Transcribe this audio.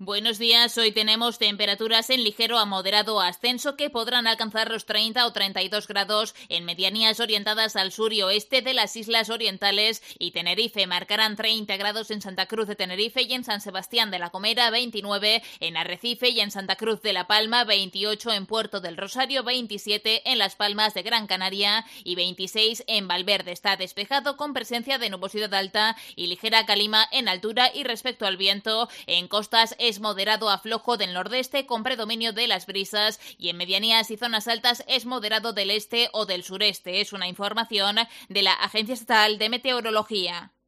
Buenos días, hoy tenemos temperaturas en ligero a moderado ascenso que podrán alcanzar los 30 o 32 grados en medianías orientadas al sur y oeste de las islas orientales y Tenerife. Marcarán 30 grados en Santa Cruz de Tenerife y en San Sebastián de la Gomera, 29 en Arrecife y en Santa Cruz de la Palma, 28 en Puerto del Rosario, 27 en Las Palmas de Gran Canaria y 26 en Valverde. Está despejado con presencia de nubosidad alta y ligera calima en altura, y respecto al viento, en costas es moderado a flojo del nordeste con predominio de las brisas y en medianías y zonas altas es moderado del este o del sureste. Es una información de la Agencia Estatal de Meteorología.